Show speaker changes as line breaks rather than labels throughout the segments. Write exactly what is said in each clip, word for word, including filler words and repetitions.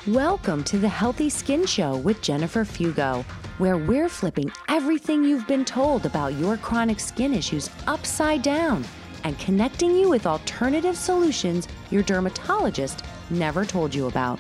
Welcome to the Healthy Skin Show with Jennifer Fugo, where we're flipping everything you've been told about your chronic skin issues upside down and connecting you with alternative solutions your dermatologist never told you about.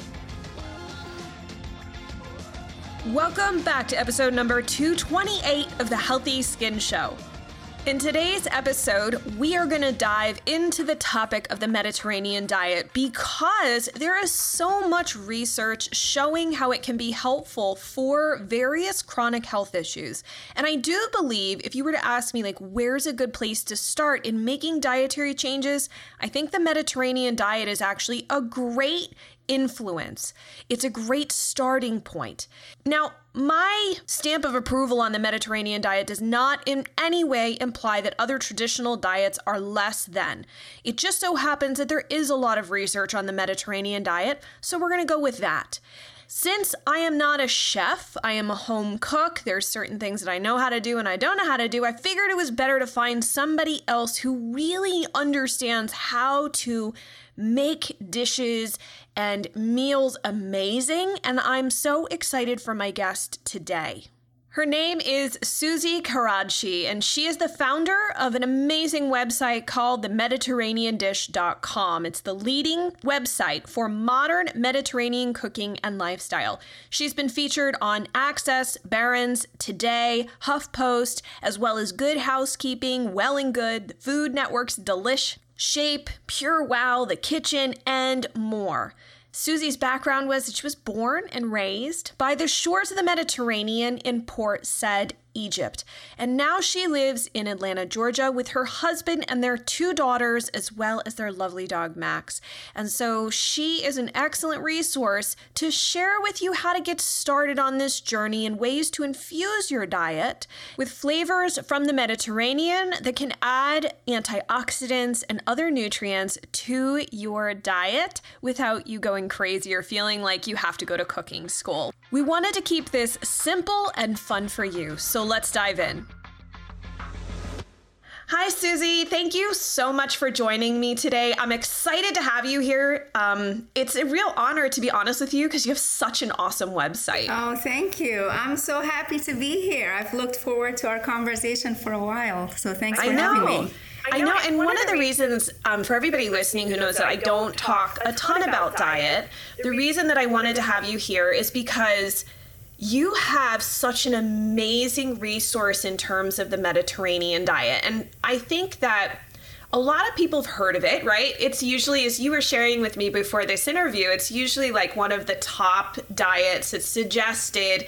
Welcome back to episode number two twenty-eight of the Healthy Skin Show. In today's episode, we are going to dive into the topic of the Mediterranean diet because there is so much research showing how it can be helpful for various chronic health issues. And I do believe if you were to ask me, like, where's a good place to start in making dietary changes, I think the Mediterranean diet is actually a great influence. It's a great starting point. Now, my stamp of approval on the Mediterranean diet does not in any way imply that other traditional diets are less than. It just so happens that there is a lot of research on the Mediterranean diet, so we're going to go with that. Since I am not a chef, I am a home cook, there's certain things that I know how to do and I don't know how to do, I figured it was better to find somebody else who really understands how to make dishes and meals amazing, and I'm so excited for my guest today. Her name is Susie Karachi, and she is the founder of an amazing website called the mediterranean dish dot com. It's the leading website for modern Mediterranean cooking and lifestyle. She's been featured on Access, Barron's, Today, HuffPost, as well as Good Housekeeping, Well and Good, the Food Network's Delish, Shape, Pure Wow, The Kitchen, and more. Susie's background was that she was born and raised by the shores of the Mediterranean in Port Said, Egypt. And now she lives in Atlanta, Georgia with her husband and their two daughters, as well as their lovely dog, Max. And so she is an excellent resource to share with you how to get started on this journey and ways to infuse your diet with flavors from the Mediterranean that can add antioxidants and other nutrients to your diet without you going crazy or feeling like you have to go to cooking school. We wanted to keep this simple and fun for you, so let's dive in. Hi, Susie. Thank you so much for joining me today. I'm excited to have you here. Um, it's a real honor, to be honest with you, because you have such an awesome website.
Oh, thank you. I'm so happy to be here. I've looked forward to our conversation for a while, so thanks for
I know.
having me.
I know, and one of the reasons, um, for everybody listening who knows that I don't talk a ton about diet, the reason that I wanted to have you here is because you have such an amazing resource in terms of the Mediterranean diet. And I think that a lot of people have heard of it, right? It's usually, as you were sharing with me before this interview, it's usually like one of the top diets that's suggested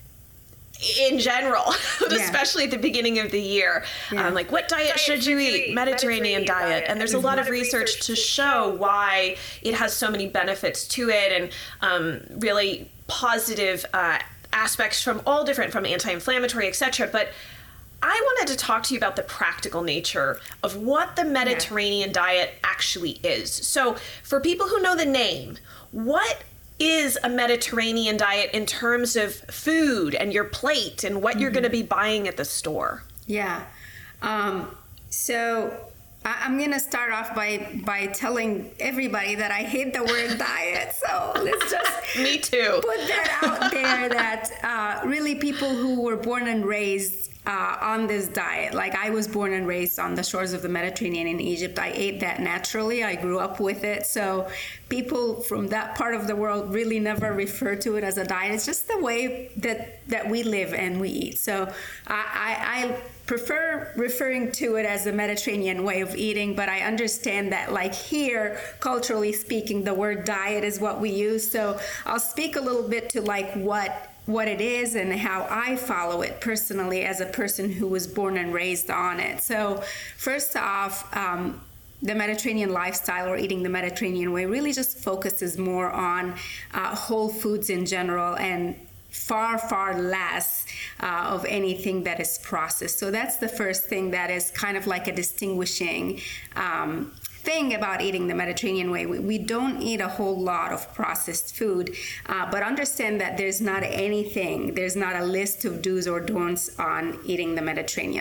in general, yeah. especially at the beginning of the year. Yeah. Um, like, what diet, diet should you eat? Mediterranean, Mediterranean diet. diet. And there's mm-hmm. a lot of research to show why it has so many benefits to it and um, really positive uh, aspects from all different, from anti-inflammatory, et cetera. But I wanted to talk to you about the practical nature of what the Mediterranean yeah. diet actually is. So for people who know the name, what is a Mediterranean diet in terms of food and your plate and what mm-hmm. you're going to be buying at the store?
Yeah. Um, so I- I'm going to start off by, by telling everybody that I hate the word diet. So let's just
Me too.
put that out there that uh, really people who were born and raised Uh, on this diet. Like, I was born and raised on the shores of the Mediterranean in Egypt. I ate that naturally. I grew up with it. So people from that part of the world really never refer to it as a diet. It's just the way that, that we live and we eat. So I, I, I prefer referring to it as the Mediterranean way of eating, but I understand that, like, here, culturally speaking, the word diet is what we use. So I'll speak a little bit to like what what it is and how I follow it personally as a person who was born and raised on it. So first off, um, the Mediterranean lifestyle, or eating the Mediterranean way, really just focuses more on uh, whole foods in general and far, far less uh, of anything that is processed. So that's the first thing that is kind of like a distinguishing um, thing about eating the Mediterranean way. We, we don't eat a whole lot of processed food, uh, but understand that there's not anything, there's not a list of do's or don'ts on eating the Mediterranean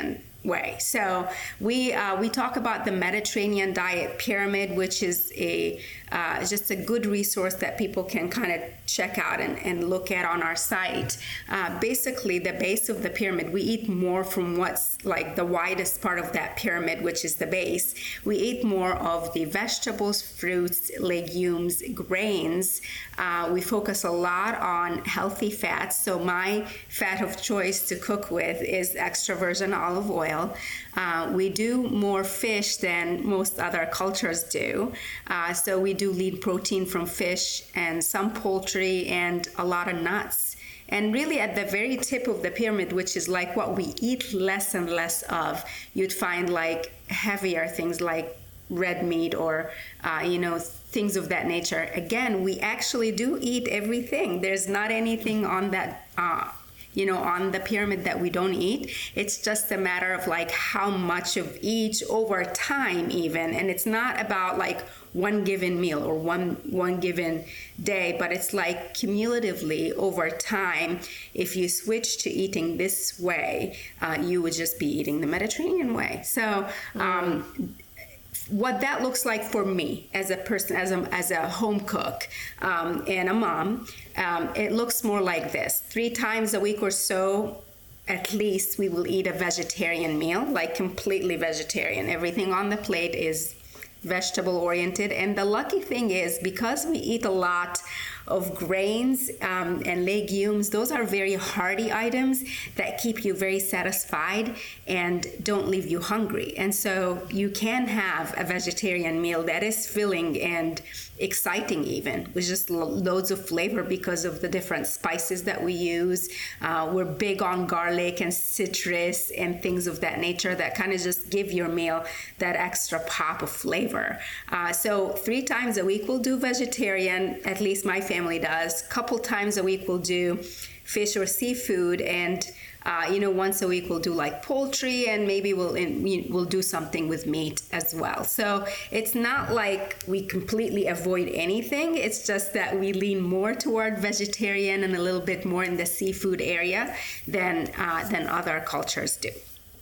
way. So we uh, we talk about the Mediterranean Diet Pyramid, which is a uh, just a good resource that people can kind of check out and, and look at on our site. Uh, basically, the base of the pyramid, we eat more from what's like the widest part of that pyramid, which is the base. We eat more of the vegetables, fruits, legumes, grains. Uh, we focus a lot on healthy fats. So my fat of choice to cook with is extra virgin olive oil. Uh, we do more fish than most other cultures do. Uh, so we do lean protein from fish and some poultry and a lot of nuts. And really at the very tip of the pyramid, which is like what we eat less and less of, you'd find like heavier things like red meat or, uh, you know, things of that nature. Again, we actually do eat everything. There's not anything on that, uh, you know, on the pyramid that we don't eat. It's just a matter of like how much of each over time even. And it's not about like one given meal or one one given day, but it's like cumulatively over time. If you switch to eating this way, uh, you would just be eating the Mediterranean way. So um, mm. what that looks like for me as a person, as a, as a home cook um, and a mom, um, it looks more like this. Three times a week or so, at least, we will eat a vegetarian meal, like completely vegetarian. Everything on the plate is vegetable oriented. And the lucky thing is, because we eat a lot of grains um, and legumes, those are very hearty items that keep you very satisfied and don't leave you hungry. And so you can have a vegetarian meal that is filling and exciting even, with just lo- loads of flavor because of the different spices that we use. Uh, we're big on garlic and citrus and things of that nature that kind of just give your meal that extra pop of flavor. Uh, so three times a week we'll do vegetarian, at least my family does. Couple times a week we'll do fish or seafood, and Uh, you know, once a week we'll do like poultry, and maybe we'll in, we'll do something with meat as well. So it's not like we completely avoid anything. It's just that we lean more toward vegetarian and a little bit more in the seafood area than uh, than other cultures do.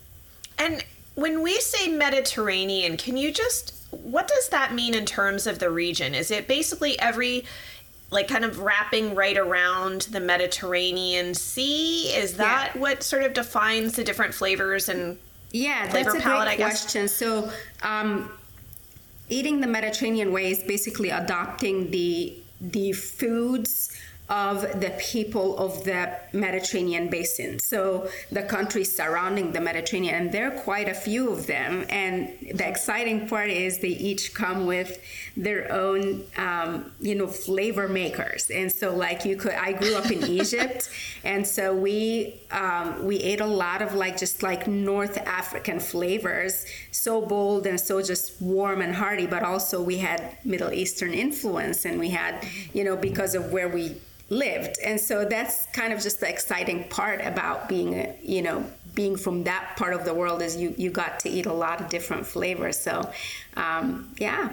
And when we say Mediterranean, can you just, what does that mean in terms of the region? Is it basically every, like kind of wrapping right around the Mediterranean Sea? Is that yeah. what sort of defines the different flavors and
yeah,
flavor
that's a
palette,
great
I guess?
question. So um, eating the Mediterranean way is basically adopting the the foods of the people of the Mediterranean basin. So the countries surrounding the Mediterranean, and there are quite a few of them. And the exciting part is they each come with their own, um, you know, flavor makers. And so like you could, I grew up in Egypt. And so we, um, we ate a lot of like, just like North African flavors, so bold and so just warm and hearty, but also we had Middle Eastern influence, and we had, you know, because of where we lived. And so that's kind of just the exciting part about being, a, you know, being from that part of the world, is you, you got to eat a lot of different flavors. So, um, yeah.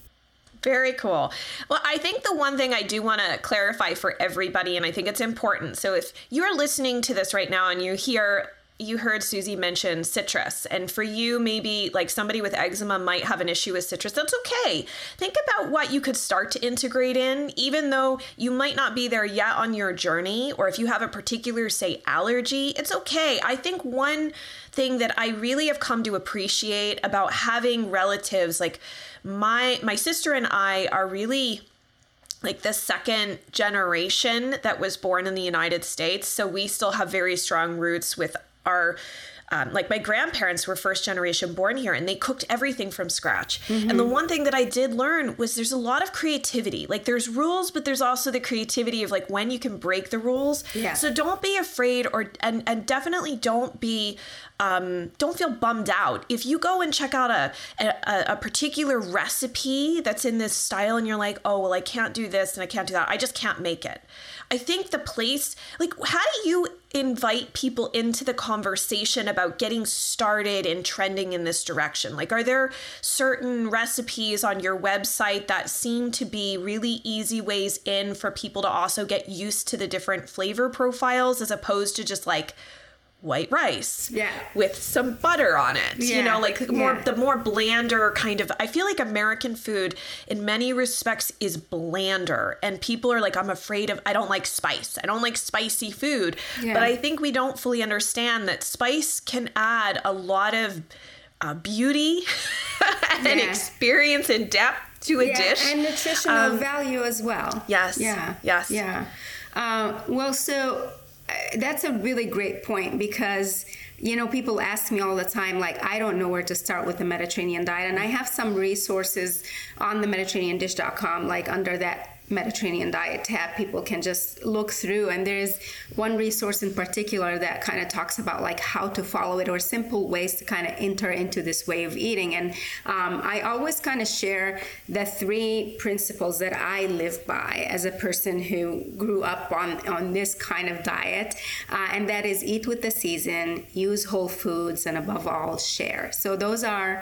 Very cool. Well, I think the one thing I do want to clarify for everybody, and I think it's important. So if you're listening to this right now and you hear you heard Susie mention citrus, and for you, maybe like somebody with eczema might have an issue with citrus. That's okay. Think about what you could start to integrate in, even though you might not be there yet on your journey, or if you have a particular, say, allergy, it's okay. I think one thing that I really have come to appreciate about having relatives, like my, my sister and I are really like the second generation that was born in the United States. So we still have very strong roots with our, um, like my grandparents were first generation born here, and they cooked everything from scratch. Mm-hmm. And the one thing that I did learn was there's a lot of creativity. Like there's rules, but there's also the creativity of like when you can break the rules.
Yeah.
So don't be afraid, or and, and definitely don't be Um, don't feel bummed out. If you go and check out a, a a particular recipe that's in this style and you're like, oh, well, I can't do this and I can't do that, I just can't make it. I think the place, like, how do you invite people into the conversation about getting started and trending in this direction? Like, are there certain recipes on your website that seem to be really easy ways in for people to also get used to the different flavor profiles, as opposed to just like white rice
yeah.
with some butter on it. Yeah. You know, like more
yeah.
the more blander kind of, I feel like American food in many respects is blander, and people are like, I'm afraid of, I don't like spice. I don't like spicy food. Yeah. But I think we don't fully understand that spice can add a lot of uh, beauty and
yeah.
experience and depth to a
yeah,
dish.
And nutritional um, value as well.
Yes.
Yeah.
Yes.
Yeah. Uh, well, so uh, that's a really great point, because, you know, people ask me all the time, like, I don't know where to start with the Mediterranean diet. And I have some resources on the Mediterranean dish dot com, like under that Mediterranean diet tab, people can just look through, and there's one resource in particular that kind of talks about like how to follow it, or simple ways to kind of enter into this way of eating. And um, I always kind of share the three principles that I live by as a person who grew up on on this kind of diet, uh, and that is eat with the season, use whole foods, and above all, share. So those are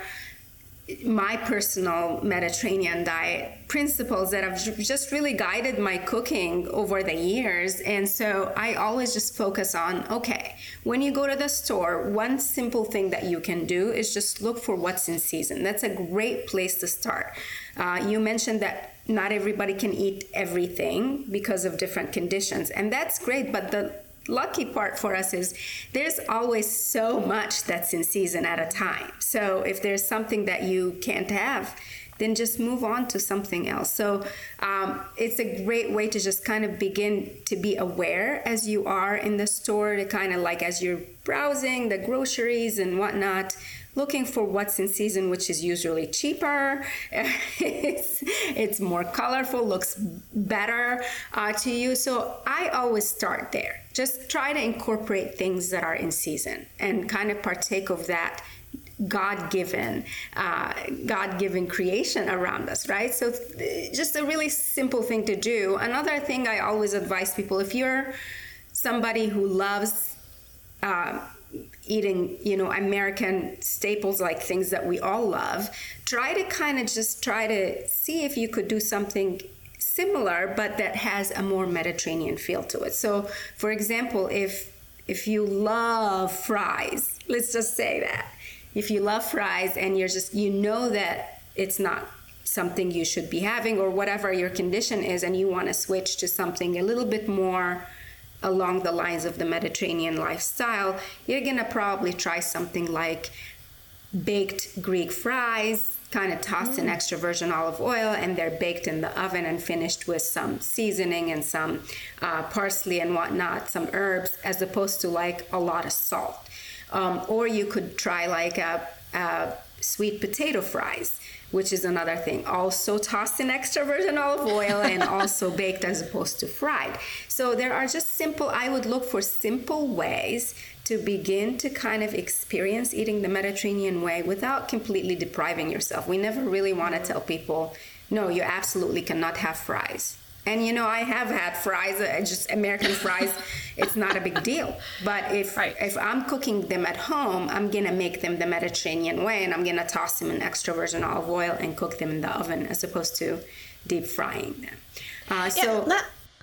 my personal Mediterranean diet principles that have just really guided my cooking over the years. And so I always just focus on, okay, when you go to the store, one simple thing that you can do is just look for what's in season. That's a great place to start. Uh, you mentioned that not everybody can eat everything because of different conditions, and that's great, but the lucky part for us is there's always so much that's in season at a time. So if there's something that you can't have, then just move on to something else. So um, it's a great way to just kind of begin to be aware as you are in the store, to kind of like as you're browsing the groceries and whatnot, looking for what's in season, which is usually cheaper, it's, it's more colorful, looks better uh, to you. So I always start there. Just try to incorporate things that are in season and kind of partake of that God-given, uh, God-given creation around us, right? So just a really simple thing to do. Another thing I always advise people, if you're somebody who loves uh, eating, you know, American staples, like things that we all love, try to kind of just try to see if you could do something similar, but that has a more Mediterranean feel to it. So, for example, if if you love fries, let's just say that. If you love fries and you're just, you know that it's not something you should be having, or whatever your condition is, and you want to switch to something a little bit more along the lines of the Mediterranean lifestyle, you're going to probably try something like baked Greek fries, kind of tossed mm. in extra virgin olive oil, and they're baked in the oven and finished with some seasoning and some uh, parsley and whatnot, some herbs, as opposed to like a lot of salt. Um, or you could try like a, a sweet potato fries, which is another thing. Also tossed in extra virgin olive oil and also baked as opposed to fried. So there are just simple, I would look for simple ways to begin to kind of experience eating the Mediterranean way without completely depriving yourself. We never really want to tell people, no, you absolutely cannot have fries. And, you know, I have had fries, uh, just American fries. It's not a big deal. But if right. if I'm cooking them at home, I'm going to make them the Mediterranean way, and I'm going to toss them in extra virgin olive oil and cook them in the oven as opposed to deep frying them. Uh, so,
yeah, that,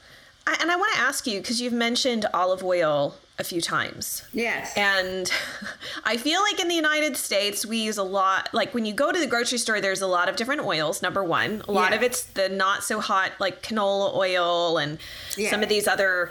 I, and I want to ask you, because you've mentioned olive oil a few times.
Yes.
And I feel like in the United States, we use a lot, like when you go to the grocery store, there's a lot of different oils, number one. A lot yeah. of it's the not so hot, like canola oil and yeah. some of these other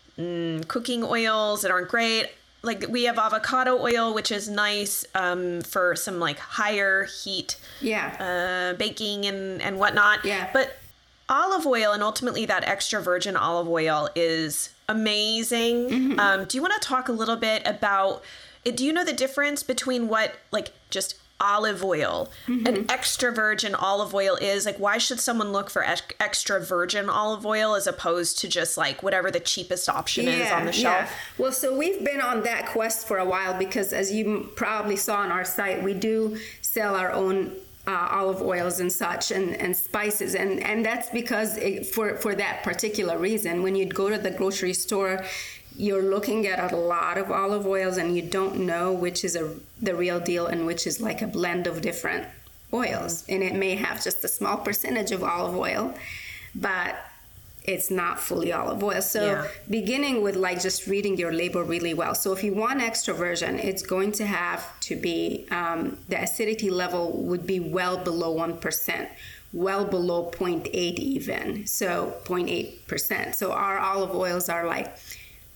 mm, cooking oils that aren't great. Like we have avocado oil, which is nice um, for some like higher heat
yeah.
uh, baking and, and whatnot.
Yeah.
But olive oil, and ultimately that extra virgin olive oil, is amazing. Mm-hmm. Um, do you want to talk a little bit about, do you know the difference between what like just olive oil mm-hmm. and extra virgin olive oil is? Like, why should someone look for ex- extra virgin olive oil as opposed to just like whatever the cheapest option yeah, is on the shelf?
Yeah. Well, so we've been on that quest for a while, because as you probably saw on our site, we do sell our own Uh, olive oils and such, and, and spices, and, and that's because it, for, for that particular reason, when you'd go to the grocery store, you're looking at a lot of olive oils and you don't know which is a, the real deal and which is like a blend of different oils. And it may have just a small percentage of olive oil, but it's not fully olive oil. So
Yeah.
beginning with like just reading your label really well. So if you want extra virgin, it's going to have to be, um, the acidity level would be well below one percent, well below zero point eight even. So zero point eight percent. So our olive oils are like zero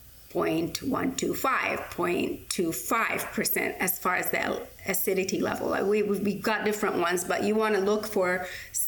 point one two five, zero point two five percent as far as the acidity level. Like we, we've got different ones, but you want to look for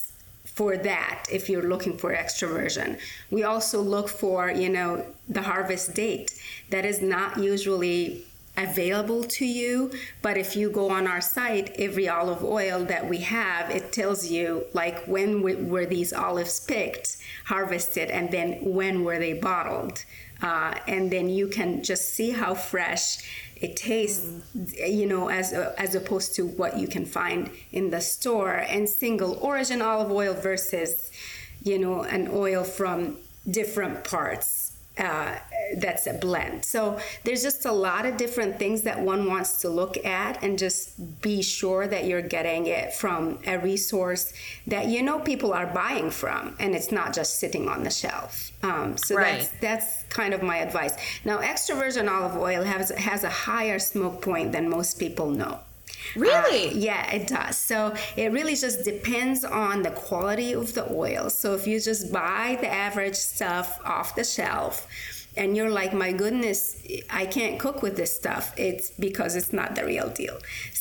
for that if you're looking for extra virgin. We also look for, you know, the harvest date. That is not usually available to you, but if you go on our site, every olive oil that we have, it tells you like when we, were these olives picked, harvested, and then when were they bottled. Uh, and then you can just see how fresh it tastes, mm. you know, as as opposed to what you can find in the store. And single origin olive oil versus, you know, an oil from different parts. Uh, that's a blend. So there's just a lot of different things that one wants to look at, and just be sure that you're getting it from a resource that you know people are buying from, and it's not just sitting on the shelf. Um, so
right.
that's that's kind of my advice. Now, extra virgin olive oil has has a higher smoke point than most people know.
Really?
Uh, yeah, it does. So it really just depends on the quality of the oil. So if you just buy the average stuff off the shelf and you're like, my goodness, I can't cook with this stuff, it's because it's not the real deal.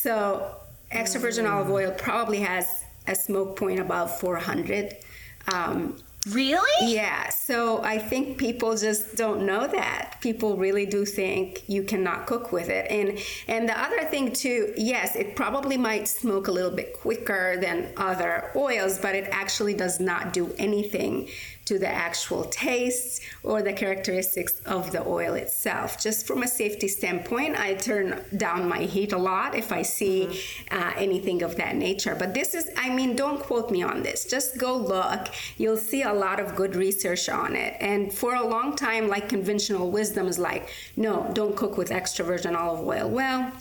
So extra virgin mm. olive oil probably has a smoke point above four hundred. Um,
Really?
Yeah. So I think people just don't know that. People really do think you cannot cook with it. And and the other thing too, yes, it probably might smoke a little bit quicker than other oils, but it actually does not do anything to the actual taste or the characteristics of the oil itself. Just from a safety standpoint, I turn down my heat a lot if I see mm-hmm. uh, anything of that nature. But this is, I mean, don't quote me on this. Just go look. You'll see a lot of good research on it. And for a long time, like conventional wisdom is like, no, don't cook with extra virgin olive oil. Well,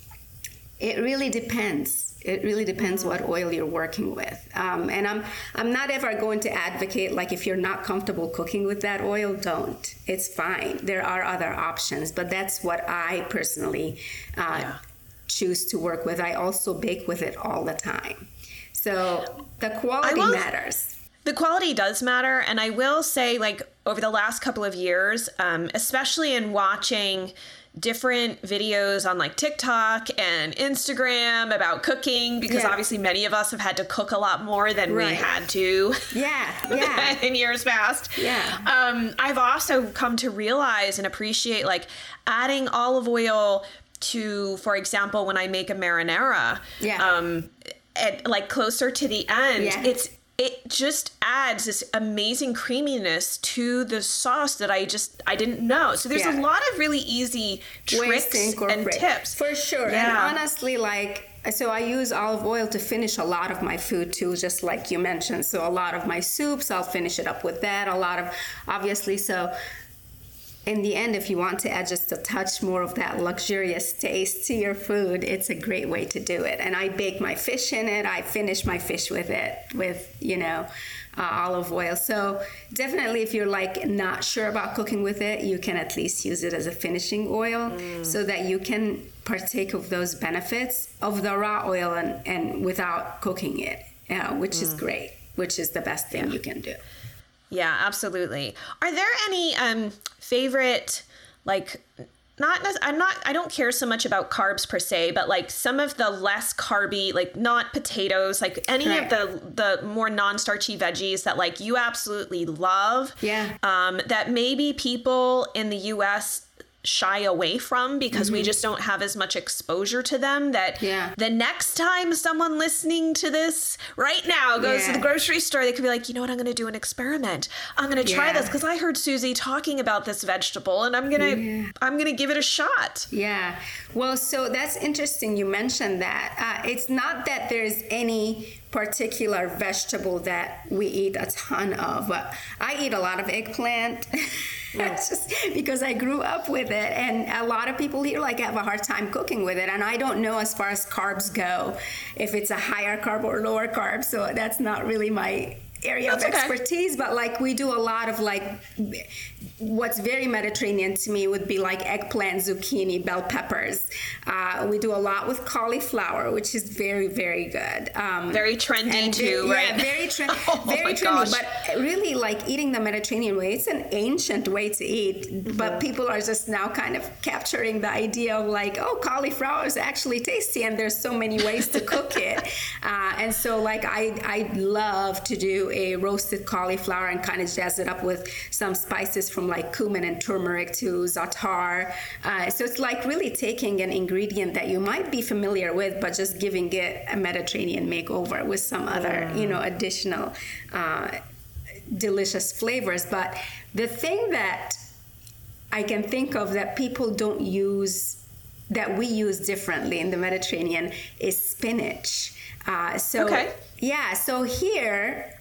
it really depends. It really depends what oil you're working with. Um, and I'm I'm not ever going to advocate, like, if you're not comfortable cooking with that oil, don't. It's fine. There are other options, but that's what I personally uh, yeah. choose to work with. I also bake with it all the time. So the quality will, matters.
The quality does matter. And I will say, like, over the last couple of years, um, especially in watching different videos on like TikTok and Instagram about cooking, because yeah. obviously many of us have had to cook a lot more than right. we had to
yeah yeah
in years past.
Yeah.
Um, I've also come to realize and appreciate like adding olive oil to, for example, when I make a marinara,
yeah.
um, at, like closer to the end,
yeah.
it's it just adds this amazing creaminess to the sauce that I just, I didn't know. So there's yeah. a lot of really easy tricks and tips.
For sure.
Yeah.
And honestly, like, so I use olive oil to finish a lot of my food too, just like you mentioned. So a lot of my soups, I'll finish it up with that. A lot of, obviously, so in the end, if you want to add just a touch more of that luxurious taste to your food, it's a great way to do it. And I bake my fish in it. I finish my fish with it, with, you know, uh, olive oil. So definitely, if you're like not sure about cooking with it, you can at least use it as a finishing oil mm. so that you can partake of those benefits of the raw oil and, and without cooking it, uh, which mm. is great, which is the best thing yeah. you can do.
Yeah, absolutely. Are there any um, favorite, like, not, I'm not, I don't care so much about carbs per se, but like some of the less carby, like not potatoes, like any right. of the, the more non-starchy veggies that like you absolutely love.
Yeah.
Um, that maybe people in the U S shy away from because mm-hmm. we just don't have as much exposure to them, that
yeah.
the next time someone listening to this right now goes
yeah.
to the grocery store, they could be like, you know what, I'm going to do an experiment. I'm going to try
yeah.
this because I heard Susie talking about this vegetable and I'm going to, yeah. I'm going to give it a shot.
Yeah. Well, so that's interesting. You mentioned that. Uh, it's not that there's any particular vegetable that we eat a ton of, but I eat a lot of eggplant. It's just because I grew up with it, and a lot of people here like have a hard time cooking with it, and I don't know as far as carbs go if it's a higher carb or lower carb, so that's not really my area
That's
of
okay.
expertise, but like we do a lot of like what's very Mediterranean to me would be like eggplant, zucchini, bell peppers. Uh, we do a lot with cauliflower, which is very, very good. Um,
very trendy too,
very,
right?
Yeah, very, tre-
oh
very trendy.
Gosh.
But really, like eating the Mediterranean way, it's an ancient way to eat. Mm-hmm. But people are just now kind of capturing the idea of like, oh, cauliflower is actually tasty, and there's so many ways to cook it. Uh, and so, like, I I love to do a roasted cauliflower and kind of jazz it up with some spices from like cumin and turmeric to za'atar. Uh, so it's like really taking an ingredient that you might be familiar with, but just giving it a Mediterranean makeover with some other, you know, additional uh, delicious flavors. But the thing that I can think of that people don't use, that we use differently in the Mediterranean, is spinach. Uh, so
okay.
yeah, so here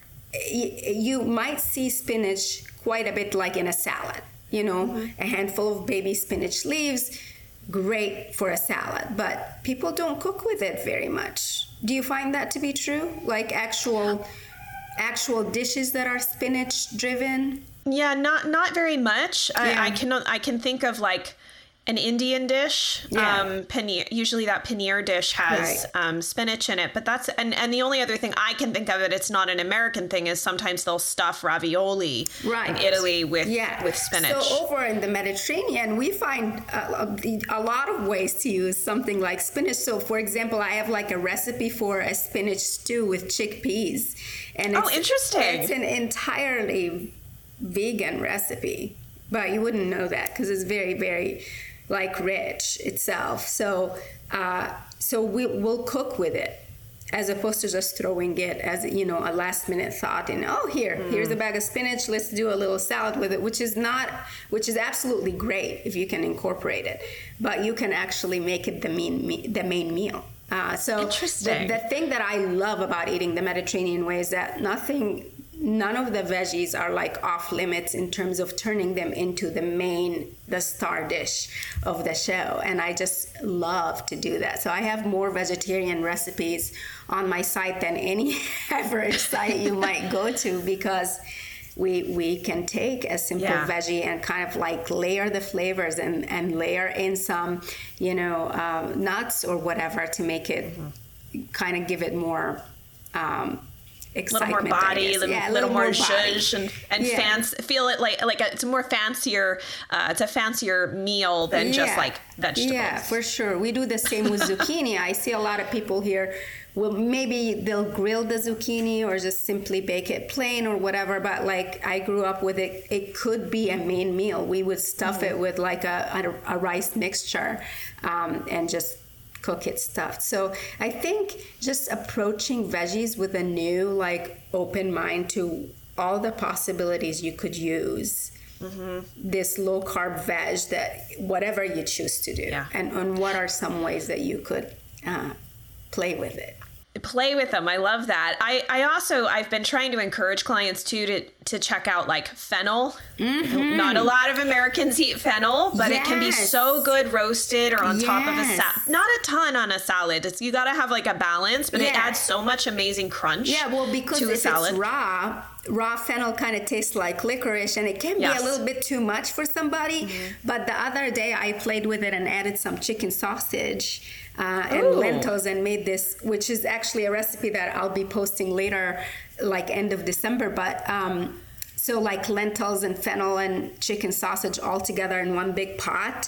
y- you might see spinach quite a bit like in a salad. You know, mm-hmm. a handful of baby spinach leaves, great for a salad, but people don't cook with it very much. Do you find that to be true? Like actual actual dishes that are spinach driven?
Yeah, not not very much.
Yeah.
I, I can I can think of like an Indian dish.
Yeah.
Um, paneer. Usually that paneer dish has
Right.
um, spinach in it. But that's and, and the only other thing I can think of it. It's not an American thing. Is sometimes they'll stuff ravioli
Right.
in Italy with
Yeah.
with spinach.
So over in the Mediterranean, we find a, a, a lot of ways to use something like spinach. So for example, I have like a recipe for a spinach stew with chickpeas. And
Oh,
it's,
interesting.
It's an entirely vegan recipe, but you wouldn't know that because it's very, very like rich itself. So, uh, so we will cook with it, as opposed to just throwing it as, you know, a last minute thought and, oh, here, mm. here's a bag of spinach, let's do a little salad with it, which is not, which is absolutely great if you can incorporate it, but you can actually make it the main, me- the main meal. Uh, so
Interesting.
The, the thing that I love about eating the Mediterranean way is that nothing, none of the veggies are like off limits in terms of turning them into the main, the star dish of the show. And I just love to do that. So I have more vegetarian recipes on my site than any average site you might go to, because we we can take a simple
Yeah.
veggie and kind of like layer the flavors and, and layer in some, you know, um, nuts or whatever to make it mm-hmm. kind of give it more um,
a little more
excitement, I
body, a
guess.
little,
Yeah, a
little,
little
more
more body.
zhuzh and, and
Yeah.
fancy, feel it like like a, it's a more fancier, uh, it's a fancier meal than just
Yeah.
like vegetables.
Yeah, for sure. We do the same with zucchini. I see a lot of people here, well, maybe they'll grill the zucchini or just simply bake it plain or whatever, but like I grew up with it, it could be a main meal. We would stuff mm-hmm. it with like a, a, a rice mixture um, and just cook it stuffed. So I think just approaching veggies with a new, like, open mind to all the possibilities you could use mm-hmm. this low carb veg, that whatever you choose to do,
Yeah.
and, and what are some ways that you could uh, play with it.
Play with them. I love that. I, I also, I've been trying to encourage clients too to, to check out like fennel. Mm-hmm. Not a lot of Americans eat fennel, but yes. it can be so good roasted or on yes. top of a salad. Not a ton on a salad. It's, you got to have like a balance, but yeah. it adds so much amazing crunch.
Yeah, well, because
to
if
a salad.
It's raw, raw fennel kind of tastes like licorice, and it can
yes.
be a little bit too much for somebody. Mm-hmm. But the other day I played with it and added some chicken sausage Uh, and Ooh. lentils, and made this, which is actually a recipe that I'll be posting later, like end of December. But um, so like lentils and fennel and chicken sausage all together in one big pot,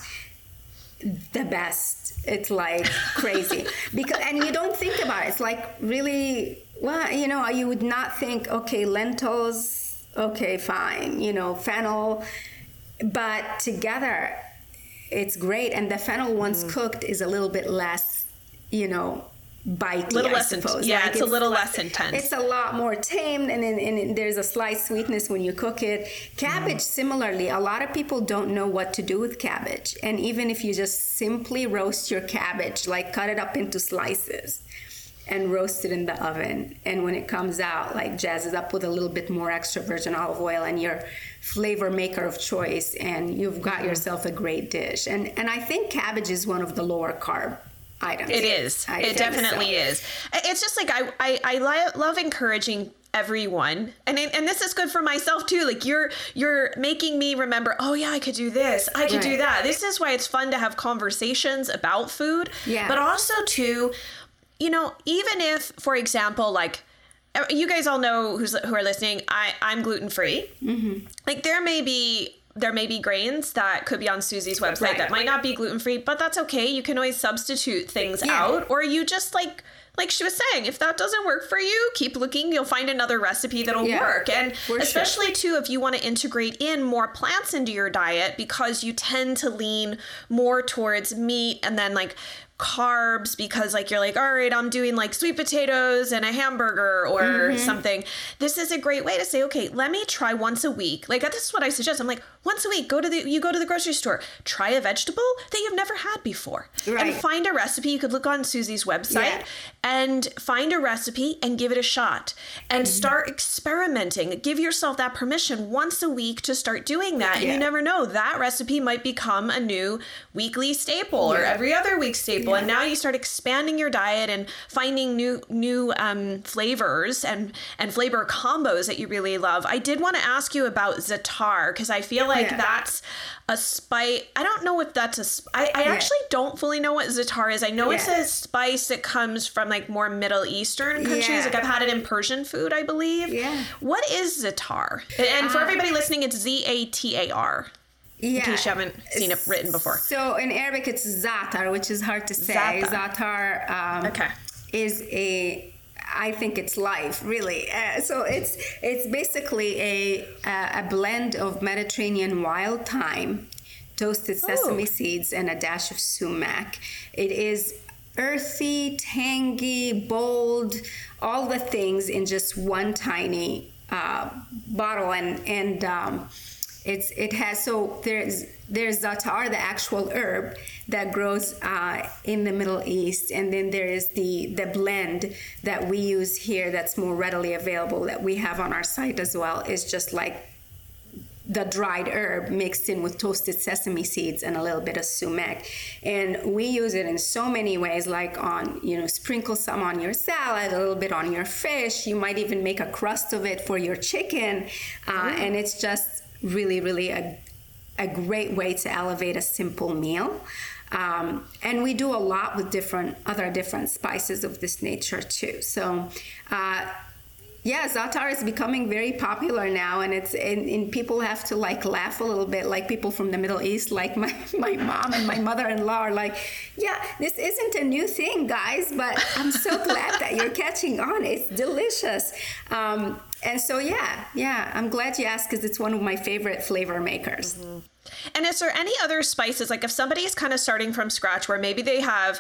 the best. It's like crazy because, and you don't think about it. It's like really, well, you know, you would not think, okay, lentils, okay, fine, you know, fennel, but together, it's great. And the fennel, once mm. cooked, is a little bit less, you know, bitey,
little
I
less
suppose.
In, yeah,
like
it's, it's a little less intense.
It's a lot more tamed, and, and, and there's a slight sweetness when you cook it. Cabbage, mm. similarly, a lot of people don't know what to do with cabbage. And even if you just simply roast your cabbage, like cut it up into slices and roast it in the oven, and when it comes out, like jazz it up with a little bit more extra virgin olive oil and your flavor maker of choice, and you've got mm-hmm. yourself a great dish. And and I think cabbage is one of the lower carb items.
It is.
I
it definitely so. is. It's just like I I, I li- love encouraging everyone, and and this is good for myself too. Like you're you're making me remember, oh yeah, I could do this, I could right. do that. This is why it's fun to have conversations about food. Yeah. But also too, you know, even if, for example, like you guys all know who's who are listening, I I'm gluten free. Mm-hmm. Like there may be. There may be grains that could be on Susie's website right. that might not be gluten-free, but that's okay. You can always substitute things yeah. out, or you just like, like she was saying, if that doesn't work for you, keep looking. You'll find another recipe that'll yeah, work. And especially sure. too, if you want to integrate in more plants into your diet, because you tend to lean more towards meat and then like carbs, because like you're like, all right, I'm doing like sweet potatoes and a hamburger or mm-hmm. something. This is a great way to say, okay, let me try once a week. Like this is what I suggest. I'm like, once a week, go to the you go to the grocery store, try a vegetable that you've never had before, right. and find a recipe. You could look on Susie's website yeah. and find a recipe and give it a shot and mm-hmm. start experimenting. Give yourself that permission once a week to start doing that. Yeah. And you never know, that recipe might become a new weekly staple yeah. or every other week staple. Yeah. And now you start expanding your diet and finding new new um, flavors and, and flavor combos that you really love. I did want to ask you about za'atar, because I feel like yeah. that's a spice. I don't know if that's a sp- I, I yeah. actually don't fully know what za'atar is. I know yeah. it's a spice that comes from like more Middle Eastern countries. Yeah. Like I've had it in Persian food, I believe. Yeah. What is za'atar? And for uh, everybody listening, it's Z A T A R. Yeah. In case you haven't seen it written before.
So in Arabic, it's za'atar, which is hard to say. Za'atar, za'atar um, okay. is a... I think it's life, really. Uh, so it's it's basically a a blend of Mediterranean wild thyme, toasted sesame Ooh. seeds, and a dash of sumac. It is earthy, tangy, bold, all the things in just one tiny uh, bottle, and and um, it's it has so there's there's za'atar, the actual herb that grows uh, in the Middle East, and then there is the the blend that we use here that's more readily available that we have on our site as well. Is just like the dried herb mixed in with toasted sesame seeds and a little bit of sumac, and we use it in so many ways, like on, you know, sprinkle some on your salad, a little bit on your fish. You might even make a crust of it for your chicken, uh, mm. and it's just really, really a a great way to elevate a simple meal. Um, and we do a lot with different other different spices of this nature too. So uh, yeah, za'atar is becoming very popular now, and it's and, and people have to like laugh a little bit, like people from the Middle East, like my, my mom and my mother-in-law are like, yeah, this isn't a new thing, guys, but I'm so glad that you're catching on. It's delicious. Um, and so yeah, yeah, I'm glad you asked, because it's one of my favorite flavor makers.
Mm-hmm. And is there any other spices, like if somebody is kind of starting from scratch, where maybe they have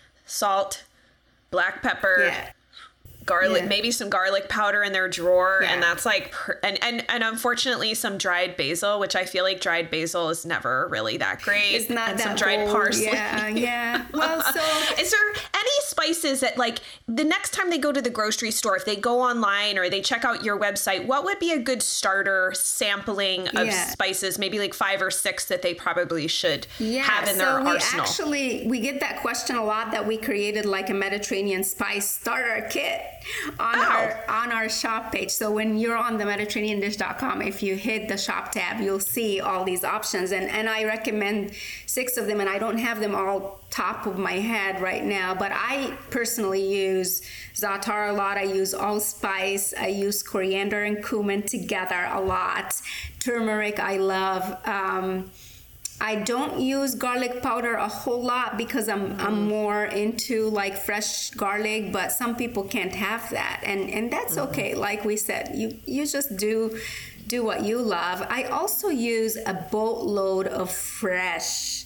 salt, black pepper, yeah. garlic, yeah. maybe some garlic powder in their drawer, yeah. and that's like, and, and and unfortunately some dried basil, which I feel like dried basil is never really that great.
It's not
and
that
some dried
bold.
parsley.
Yeah, yeah. Well, so
is there any spices that, like, the next time they go to the grocery store, if they go online or they check out your website, what would be a good starter sampling of yeah. spices? Maybe like five or six that they probably should yeah, have in their
so we
arsenal.
Actually, we get that question a lot, that we created like a Mediterranean spice starter kit on oh. our on our shop page. So when you're on the Mediterranean dish dot com, if you hit the shop tab, you'll see all these options, and and I recommend six of them, and I don't have them all top of my head right now, but I personally use za'atar a lot. I use allspice. I use coriander and cumin together a lot. Turmeric I love. Um, I don't use garlic powder a whole lot because I'm mm. I'm more into like fresh garlic, but some people can't have that, and and that's mm. okay. Like we said, you you just do do what you love. I also use a boatload of fresh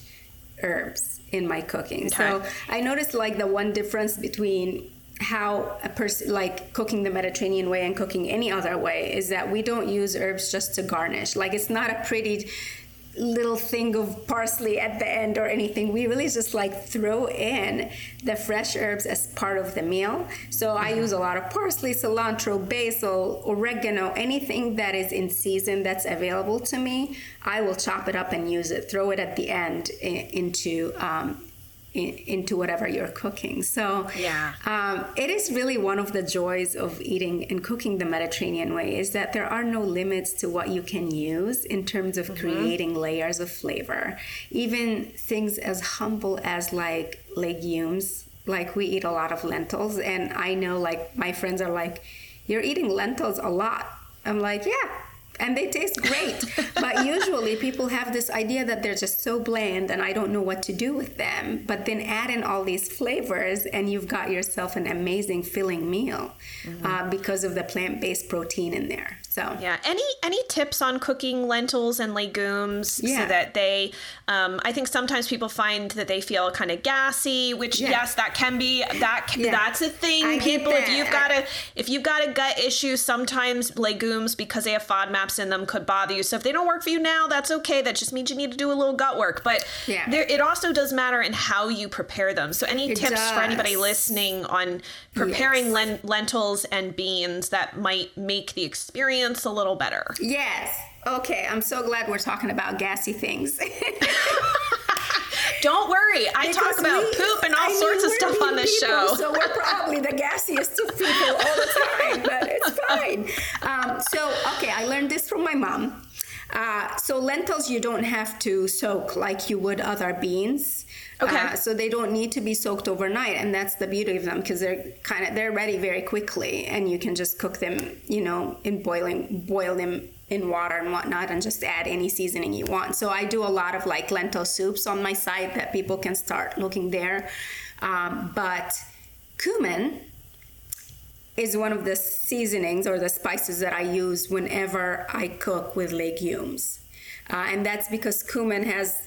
herbs in my cooking. Okay. So I noticed like the one difference between how a person like cooking the Mediterranean way and cooking any other way is that we don't use herbs just to garnish. Like, it's not a pretty little thing of parsley at the end or anything. We really just like throw in the fresh herbs as part of the meal. So mm-hmm. I use a lot of parsley, cilantro, basil, oregano, anything that is in season that's available to me, I will chop it up and use it, throw it at the end in, into um, in, into whatever you're cooking. So
yeah,
um, it is really one of the joys of eating and cooking the Mediterranean way is that there are no limits to what you can use in terms of mm-hmm. creating layers of flavor. Even things as humble as like legumes, like we eat a lot of lentils, and I know like my friends are like, you're eating lentils a lot. I'm like, yeah. And they taste great. But usually people have this idea that they're just so bland and I don't know what to do with them. But then add in all these flavors and you've got yourself an amazing filling meal mm-hmm. uh, because of the plant-based protein in there. So
yeah. Any any tips on cooking lentils and legumes yeah. so that they, um, I think sometimes people find that they feel kind of gassy, which yeah. yes, that can be, that can, yeah. that's a thing.
I
people,
get that.
if you've got a, if you've got a gut issue, sometimes legumes, because they have FODMAPs in them, could bother you. So if they don't work for you now, that's okay. That just means you need to do a little gut work. But
yeah.
there, it also does matter in how you prepare them. So any
it
tips
does.
for anybody listening on preparing
yes.
len- lentils and beans that might make the experience a little better?
Yes. Okay. I'm so glad we're talking about gassy things.
Don't worry. I
because
talk about
we,
poop and all
I
sorts
mean,
of stuff on this
people,
show.
So we're probably the gassiest of people all the time, but it's fine. Um, so, okay, I learned this from my mom. Uh, so lentils, you don't have to soak like you would other beans.
Okay.
Uh, so they don't need to be soaked overnight, and that's the beauty of them because they're kind of they're ready very quickly, and you can just cook them, you know, in boiling, boil them in water and whatnot, and just add any seasoning you want. So I do a lot of like lentil soups on my site that people can start looking there. Um, but cumin is one of the seasonings or the spices that I use whenever I cook with legumes. Uh, and that's because cumin has,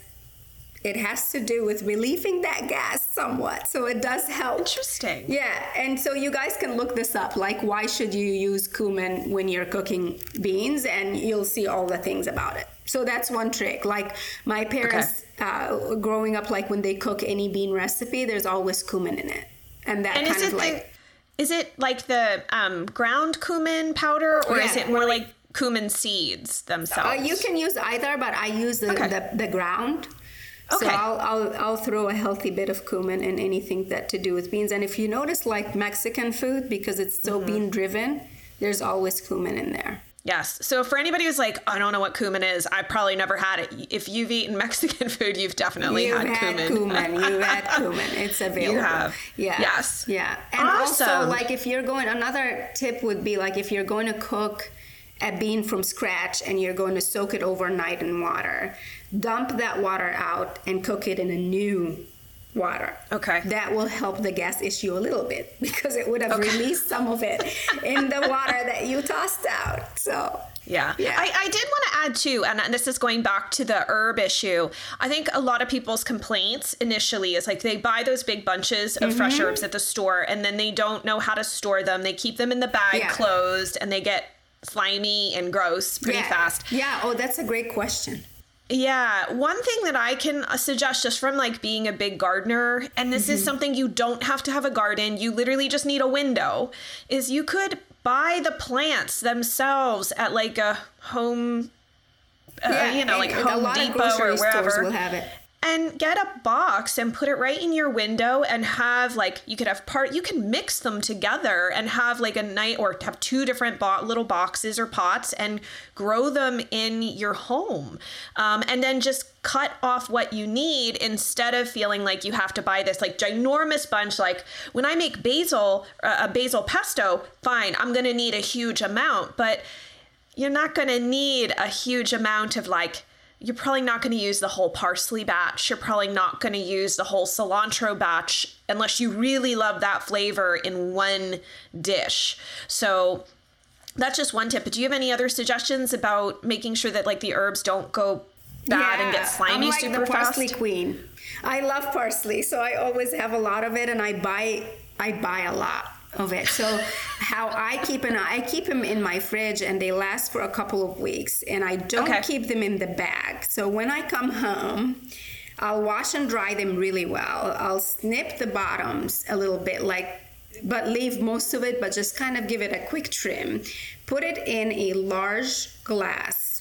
it has to do with relieving that gas somewhat. So it does help.
Interesting.
Yeah. And so you guys can look this up. Like, why should you use cumin when you're cooking beans? And you'll see all the things about it. So that's one trick. Like my parents, okay. uh, growing up, like when they cook any bean recipe, there's always cumin in it. And that
and
kind
is
of
it
like...
The- Is it like the um, ground cumin powder, or
yeah.
is it more like cumin seeds themselves?
Uh, you can use either, but I use the,
okay.
the, the ground.
Okay.
So I'll, I'll I'll throw a healthy bit of cumin in anything that to do with beans. And if you notice, like Mexican food, because it's so mm-hmm. bean driven, there's always cumin in there.
Yes. So for anybody who's like, I don't know what cumin is, I probably never had it. If you've eaten Mexican food, you've definitely
you've
had,
had
cumin.
cumin. You've had cumin. It's available.
You have.
Yeah.
Yes.
Yeah. And
awesome.
also, like if you're going, another tip would be like if you're going to cook a bean from scratch and you're going to soak it overnight in water, dump that water out and cook it in a new water.
Okay.
That will help the gas issue a little bit because it would have
okay.
released some of it in the water that you tossed out. So
yeah.
yeah.
I, I did want to add too, and this is going back to the herb issue. I think a lot of people's complaints initially is like they buy those big bunches of mm-hmm. fresh herbs at the store and then they don't know how to store them. They keep them in the bag
yeah.
closed and they get slimy and gross pretty
yeah.
fast.
Yeah. Oh, that's a great question.
Yeah. One thing that I can suggest just from like being a big gardener, and this mm-hmm. is something you don't have to have a garden, you literally just need a window, is you could buy the plants themselves at like a home, uh,
yeah,
you know, like Home Depot or wherever.
Will have it.
And get a box and put it right in your window and have like, you could have part, you can mix them together and have like a night or have two different bo- little boxes or pots and grow them in your home. Um, and then just cut off what you need instead of feeling like you have to buy this like ginormous bunch. Like when I make basil, uh, a basil pesto, fine, I'm going to need a huge amount, but you're not going to need a huge amount of like, you're probably not going to use the whole parsley batch. You're probably not going to use the whole cilantro batch unless you really love that flavor in one dish. So that's just one tip. But do you have any other suggestions about making sure that like the herbs don't go bad
yeah,
and get slimy
I'm like
super
the parsley
fast?
queen. I love parsley, so I always have a lot of it, and I buy I buy a lot of it. So how I keep an I keep them in my fridge and they last for a couple of weeks, and I don't
okay.
keep them in the bag. So when I come home, I'll wash and dry them really well. I'll snip the bottoms a little bit, like, but leave most of it, but just kind of give it a quick trim. Put it in a large glass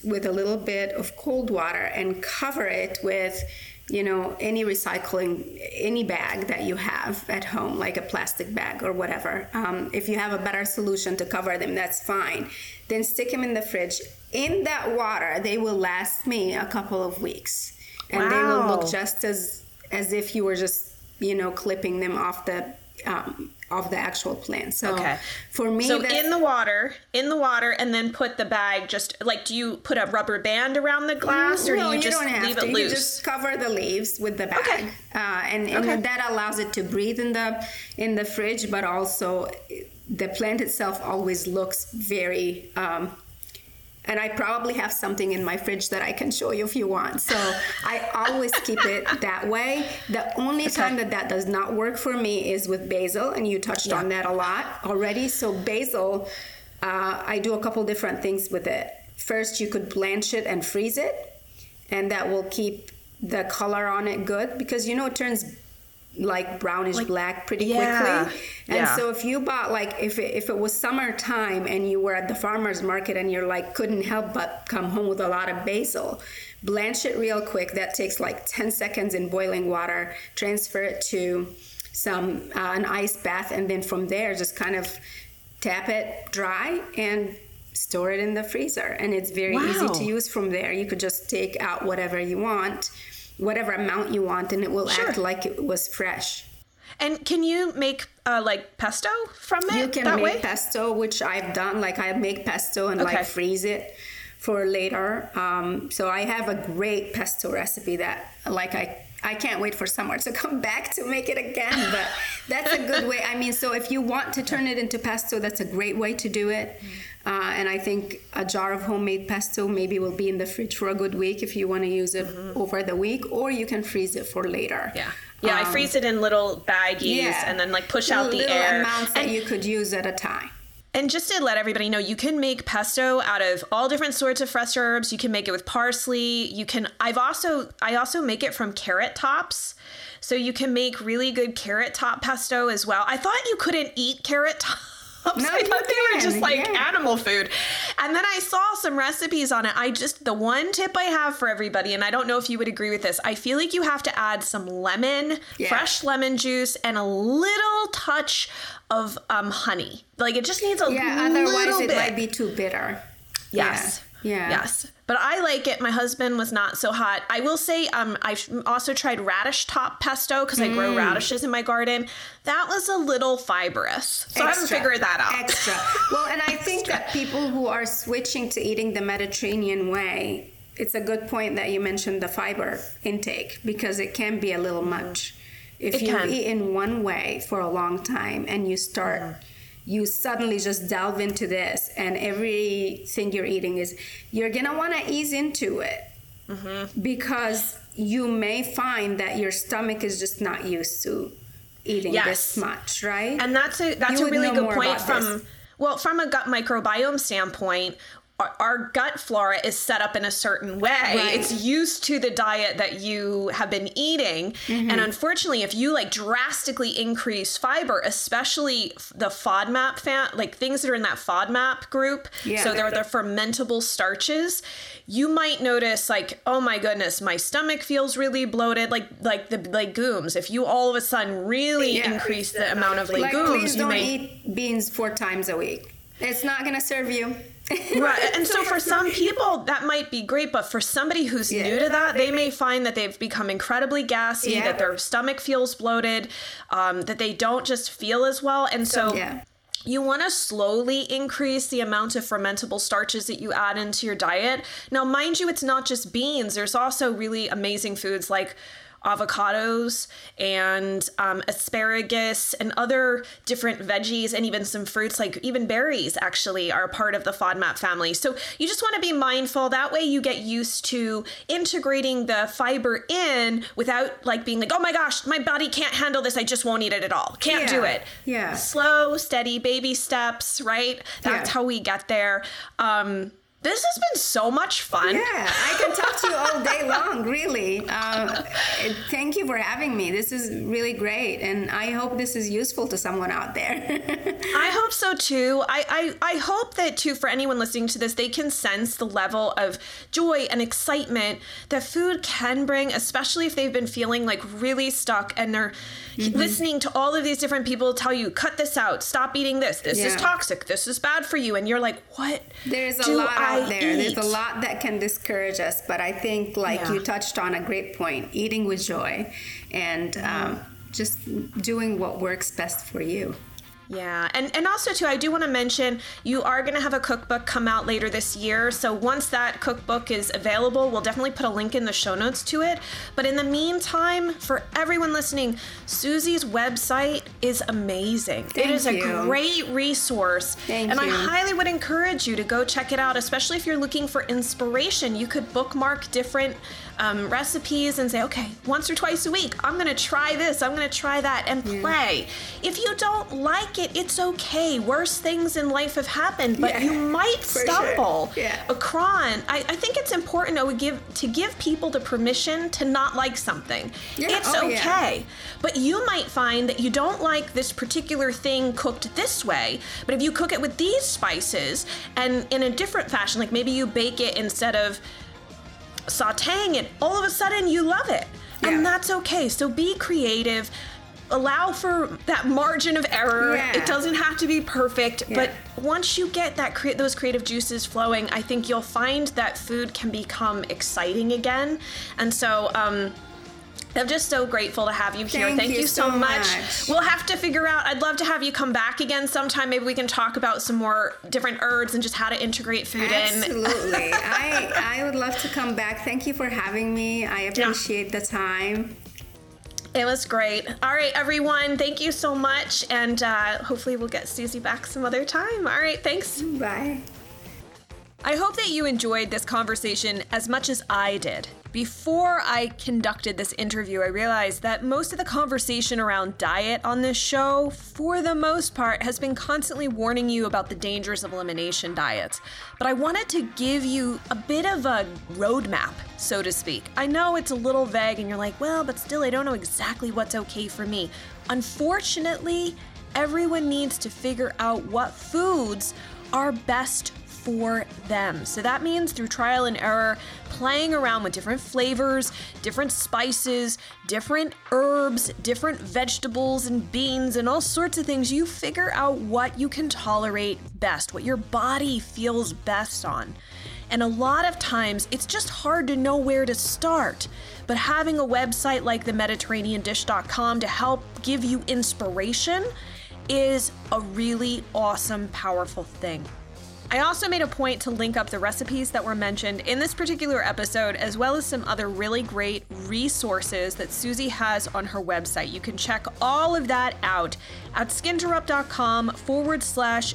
with a little bit of cold water and cover it with, you know, any recycling, any bag that you have at home, like a plastic bag or whatever. Um, if you have a better solution to cover them, that's fine. Then stick them in the fridge. In that water, they will last me a couple of weeks. And wow. they will look just as as if you were just, you know, clipping them off the um, of the actual plant. So
okay.
for me,
so in the water, in the water, and then put the bag. Just like, do you put a rubber band around the glass, or
no,
do you,
you
just
don't have
leave
to.
it
You
loose?
just cover the leaves with the bag,
okay.
uh, and, and
okay.
that allows it to breathe in the in the fridge. But also, the plant itself always looks very. Um, And I probably have something in my fridge that I can show you if you want. So I always keep it that way. The only okay. time that that does not work for me is with basil, and you touched yeah. on that a lot already. So basil, uh, I do a couple different things with it. First, you could blanch it and freeze it, and that will keep the color on it good, because, you know, it turns like brownish like, black pretty
yeah,
quickly. And
yeah.
so if you bought, like, if it, if it was summertime and you were at the farmer's market and you're like, couldn't help but come home with a lot of basil, blanch it real quick. That takes like ten seconds in boiling water. Transfer it to some uh, an ice bath, and then from there just kind of tap it dry and store it in the freezer. And it's very
wow.
easy to use from there. You could just take out whatever you want, whatever amount you want, and it will sure. act like it was fresh.
And can you make uh, like pesto from it?
You can
that
make
way?
pesto, which I've done. Like, I make pesto and
okay.
like freeze it for later. Um, so I have a great pesto recipe that, like, I I can't wait for summer to come back to make it again. But that's a good way. I mean, so if you want to turn it into pesto, that's a great way to do it. Uh, and I think a jar of homemade pesto maybe will be in the fridge for a good week if you want to use it mm-hmm. over the week, or you can freeze it for later.
Yeah. Yeah, um, I freeze it in little baggies yeah. and then like push out the
little
air.
amounts that
and,
you could use at a time.
And just to let everybody know, you can make pesto out of all different sorts of fresh herbs. You can make it with parsley. You can, I've also, I also make it from carrot tops. So you can make really good carrot top pesto as well. I thought you couldn't eat carrot tops.
No,
I thought they were just like
yeah.
animal food. And then I saw some recipes on it. I just, the one tip I have for everybody, and I don't know if you would agree with this, I feel like you have to add some lemon, yeah. fresh lemon juice, and a little touch of um, honey. Like, it just needs a
yeah,
little
otherwise
bit.
it might be too bitter.
Yes.
Yeah. yeah.
Yes. But I like it. My husband was not so hot. I will say um, I've also tried radish top pesto because mm. I grow radishes in my garden. That was a little fibrous. So extra, I haven't figured that out.
Extra. Well, and I think that people who are switching to eating the Mediterranean way, it's a good point that you mentioned the fiber intake, because it can be a little much. If
it
you
can.
eat in one way for a long time and you start... Mm. you suddenly just delve into this, and everything you're eating is, you're going to want to ease into it mm-hmm. because you may find that your stomach is just not used to eating yes. this much, right?
And that's a, that's
you
a really good point from,
this.
well, from a gut microbiome standpoint. Our, our gut flora is set up in a certain way. Right. It's used to the diet that you have been eating. Mm-hmm. And unfortunately, if you like drastically increase fiber, especially the FODMAP fat, like things that are in that FODMAP group, yeah. so they're the fermentable starches, you might notice like, oh my goodness, my stomach feels really bloated, like like the legumes. If you all of a sudden really yeah. increase the amount of legumes,
like, please don't
you may
eat beans four times a week. It's not going to serve you.
Right. And so for some people that might be great, but for somebody who's yeah. new to that, they may find that they've become incredibly gassy, yeah. that their stomach feels bloated, um, that they don't just feel as well. And so yeah. you want to slowly increase the amount of fermentable starches that you add into your diet. Now, mind you, it's not just beans. There's also really amazing foods like avocados and um, asparagus and other different veggies, and even some fruits, like even berries actually are part of the FODMAP family. So you just want to be mindful. That way you get used to integrating the fiber in without like being like, oh my gosh, my body can't handle this. I just won't eat it at all. Can't
yeah.
do it.
Yeah.
Slow, steady baby steps, right? That's yeah. how we get there. Um, This has been so much fun.
Yeah, I can talk to you all day day long, really. Uh, thank you for having me. This is really great, and I hope this is useful to someone out there.
I hope so too. I, I, I hope that too, for anyone listening to this, they can sense the level of joy and excitement that food can bring, especially if they've been feeling like really stuck and they're mm-hmm. listening to all of these different people tell you, cut this out, stop eating this, this yeah. is toxic, this is bad for you. And you're like, what
There's a
do
lot
I
out there.
eat?
There's a lot that can discourage us. But I think, like yeah. you touched on a great point, eating with joy and um, just doing what works best for you.
Yeah. And and also, too, I do want to mention you are going to have a cookbook come out later this year. So once that cookbook is available, we'll definitely put a link in the show notes to it. But in the meantime, for everyone listening, Suzy's website is amazing.
Thank
it is
you.
a great resource.
Thank
and
you.
I highly would encourage you to go check it out, especially if you're looking for inspiration. You could bookmark different um, recipes and say, okay, once or twice a week, I'm going to try this, I'm going to try that, and play. Yeah. If you don't like it, it's okay. Worse things in life have happened, but yeah, you might stumble
sure. yeah.
across. I, I think it's important to give to give people the permission to not like something.
Yeah.
It's
oh,
okay.
Yeah.
But you might find that you don't like this particular thing cooked this way, but if you cook it with these spices and in a different fashion, like maybe you bake it instead of sauteing it, all of a sudden you love it. Yeah. And that's okay. So be creative. Allow for that margin of error.
Yeah.
It doesn't have to be perfect, yeah. but once you get that cre- those creative juices flowing, I think you'll find that food can become exciting again. And so um, I'm just so grateful to have you here.
Thank,
Thank you, you so,
so
much.
much.
We'll have to figure out, I'd love to have you come back again sometime. Maybe we can talk about some more different herbs and just how to integrate food
Absolutely.
in.
Absolutely. I, I would love to come back. Thank you for having me. I appreciate yeah. the time.
It was great. All right, everyone. Thank you so much. And uh, hopefully we'll get Suzy back some other time. All right, thanks.
Bye.
I hope that you enjoyed this conversation as much as I did. Before I conducted this interview, I realized that most of the conversation around diet on this show, for the most part, has been constantly warning you about the dangers of elimination diets. But I wanted to give you a bit of a roadmap, so to speak. I know it's a little vague and you're like, well, but still, I don't know exactly what's okay for me. Unfortunately, everyone needs to figure out what foods are best for them. So that means through trial and error, playing around with different flavors, different spices, different herbs, different vegetables and beans and all sorts of things, you figure out what you can tolerate best, what your body feels best on. And a lot of times it's just hard to know where to start. But having a website like the Mediterranean Dish dot com to help give you inspiration is a really awesome, powerful thing. I also made a point to link up the recipes that were mentioned in this particular episode, as well as some other really great resources that Suzy has on her website. You can check all of that out at skinterrupt.com forward slash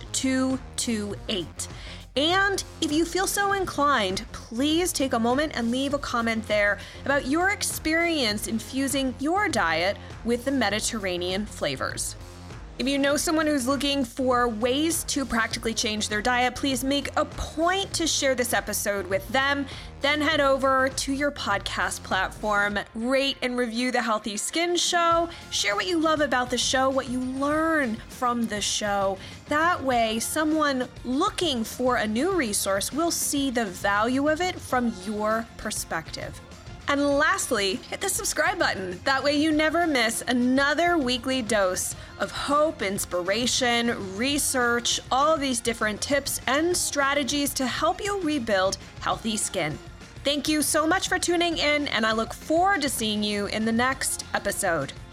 228. And if you feel so inclined, please take a moment and leave a comment there about your experience infusing your diet with the Mediterranean flavors. If you know someone who's looking for ways to practically change their diet, please make a point to share this episode with them. Then head over to your podcast platform, rate and review The Healthy Skin Show. Share what you love about the show, what you learn from the show. That way, someone looking for a new resource will see the value of it from your perspective. And lastly, hit the subscribe button. That way you never miss another weekly dose of hope, inspiration, research, all of these different tips and strategies to help you rebuild healthy skin. Thank you so much for tuning in, and I look forward to seeing you in the next episode.